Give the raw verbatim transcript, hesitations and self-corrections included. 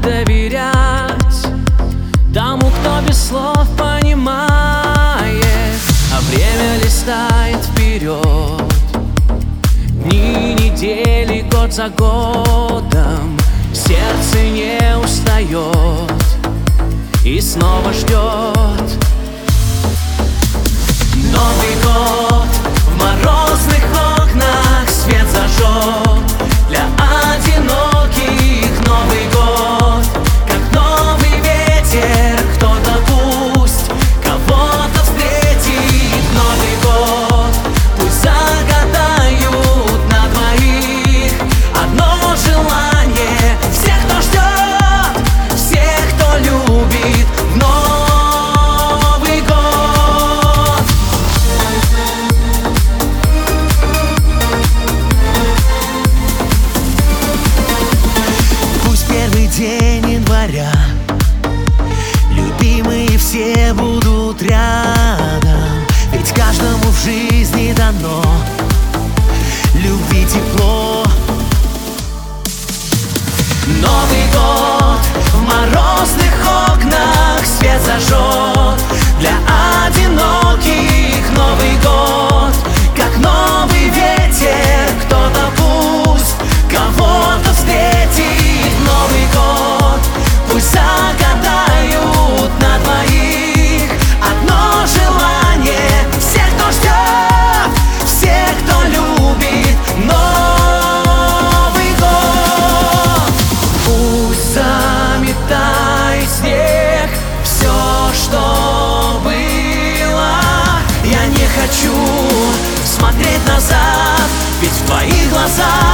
доверять тому, кто без слов понимает, а время листает вперед. Дни, недели, год за годом, сердце не устает и снова ждет. Новый год в морозных окнах свет зажжет. Для одиноких Новый год, как новый ветер, кто-то пусть кого-то встретит. Новый год, пусть загадают на двоих одно желание. Всех, кто ждет, всех, кто любит в Новый год. Пусть первый день января любимые все будут рядом, ведь каждому в жизни дано любви тепло. Новый год в морозных окнах свет зажжет. Для одиноких Новый год, как новый ветер, кто-то пусть кого-то встретит. Новый год, пусть загадают на двоих одно желание. Всех, кто ждет, всех, кто любит Новый год. Пусть заметает снег все, что было. Я не хочу смотреть назад, ведь в твоих глазах